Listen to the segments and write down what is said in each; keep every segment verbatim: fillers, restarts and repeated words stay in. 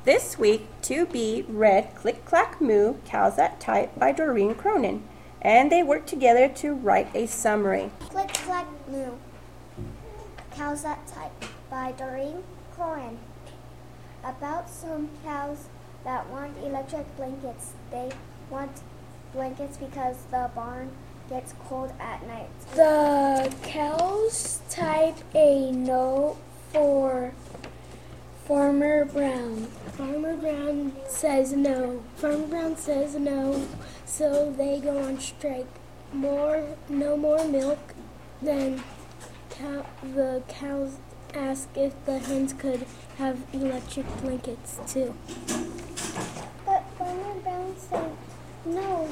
This week, two B read Click Clack Moo, Cows That Type by Doreen Cronin, and they worked together to write a summary. Click Clack Moo, Cows That Type by Doreen Cronin. About some cows that want electric blankets. They want blankets because the barn gets cold at night. The cows type a note for Farmer Brown. Farmer Brown says no. Farmer Brown says no, so they go on strike. More, no more milk. Then cow, the cows ask if the hens could have electric blankets too. But Farmer Brown said no.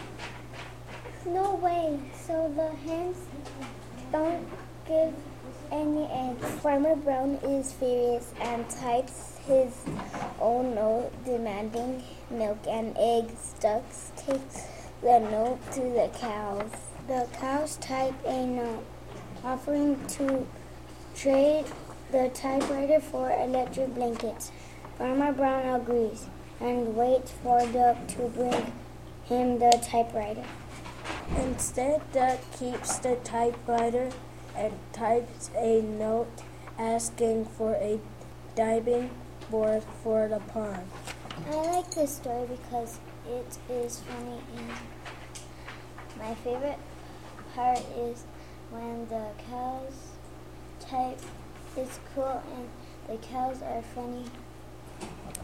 No way. So the hens don't give any eggs. Farmer Brown is furious and types his own note demanding milk and eggs. Ducks takes the note to the cows. The cows type a note offering to trade the typewriter for electric blankets. Farmer Brown agrees and waits for Duck to bring him the typewriter. Instead, Duck keeps the typewriter and types a note asking for a diving board for the pond. I like this story because it is funny, and my favorite part is when the cows type. It's cool and the cows are funny.